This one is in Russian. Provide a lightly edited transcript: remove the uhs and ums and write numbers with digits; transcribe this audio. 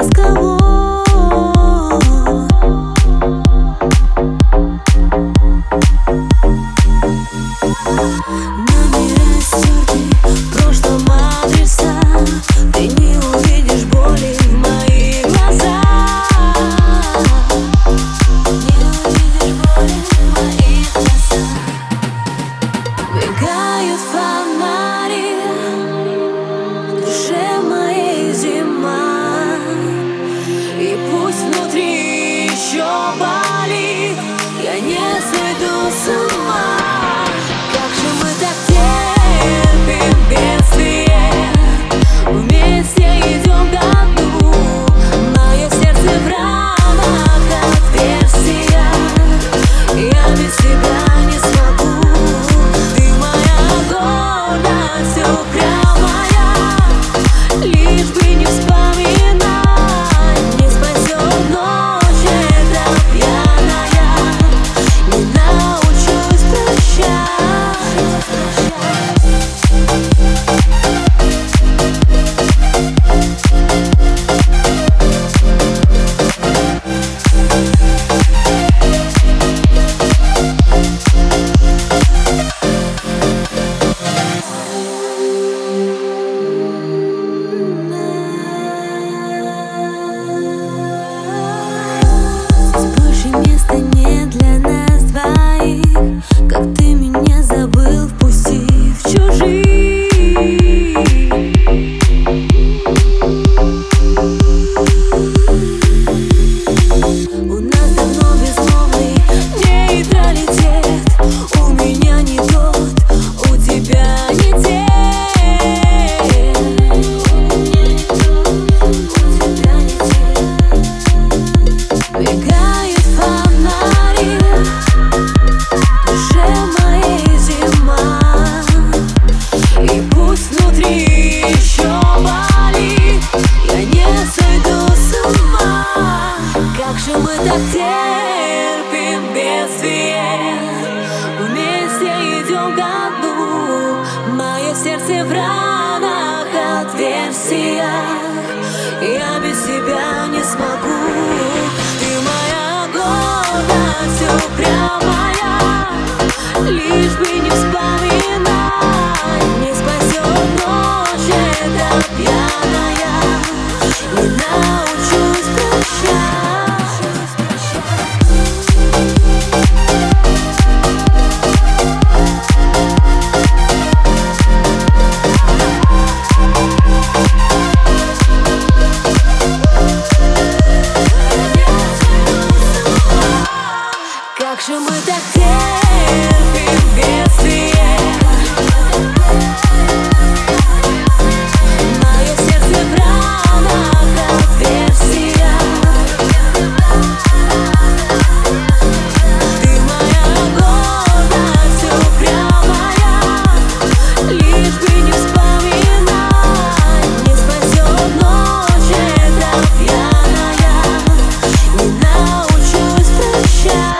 разговор. Номера стерты в прошлом адреса, ты не увидишь боли в моих глазах. Не увидишь боли в моих глазах. Мигают фонари, в душе моей зима, и пусть внутри еще болит, я не сойду с ума. Как же мы так терпим бедствие, вместе идем ко дну. Мое сердце в ранах, отверстия, я без тебя не смогу. Ты моя гордость упрямая, лишь бы не вспоминать. Не спасет ночь эта пьяная, не научусь прощать. Места нет для нас двоих, как ты меня забыл, впустив в чужие. У нас давно безмолвный нейтралитет. У меня не тот, у тебя не те. Мигает фонари, в душе моей зима, и пусть внутри еще болит, я не сойду с ума. Как же мы так терпим бедствие, вместе идем ко дну. Мое сердце в ранах, отверстиях, я без тебя не смогу. Ты моя гордость упрямая, лишь бы не вспоминать. Не спасет ночь эта пьяная, не научусь прощать. Как же мы так терпим бедствие, мое сердце в ранах, отверстия. Ты моя гордость упрямая, лишь бы не вспоминать. Не спасет ночь эта пьяная, не научусь прощать.